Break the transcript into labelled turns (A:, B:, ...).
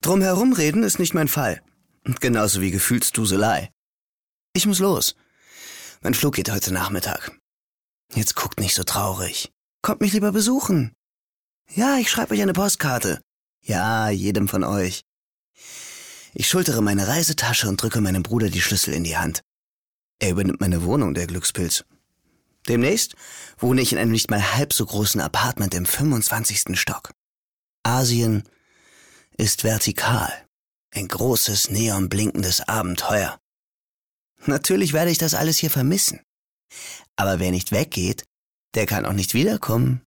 A: Drumherum reden ist nicht mein Fall. Genauso wie Gefühlsduselei. Ich muss los. Mein Flug geht heute Nachmittag. Jetzt guckt nicht so traurig. Kommt mich lieber besuchen. Ja, ich schreibe euch eine Postkarte. Ja, jedem von euch. Ich schultere meine Reisetasche und drücke meinem Bruder die Schlüssel in die Hand. Er übernimmt meine Wohnung, der Glückspilz. Demnächst wohne ich in einem nicht mal halb so großen Apartment im 25. Stock. Asien ist vertikal. Ein großes, neonblinkendes Abenteuer. Natürlich werde ich das alles hier vermissen. Aber wer nicht weggeht, der kann auch nicht wiederkommen.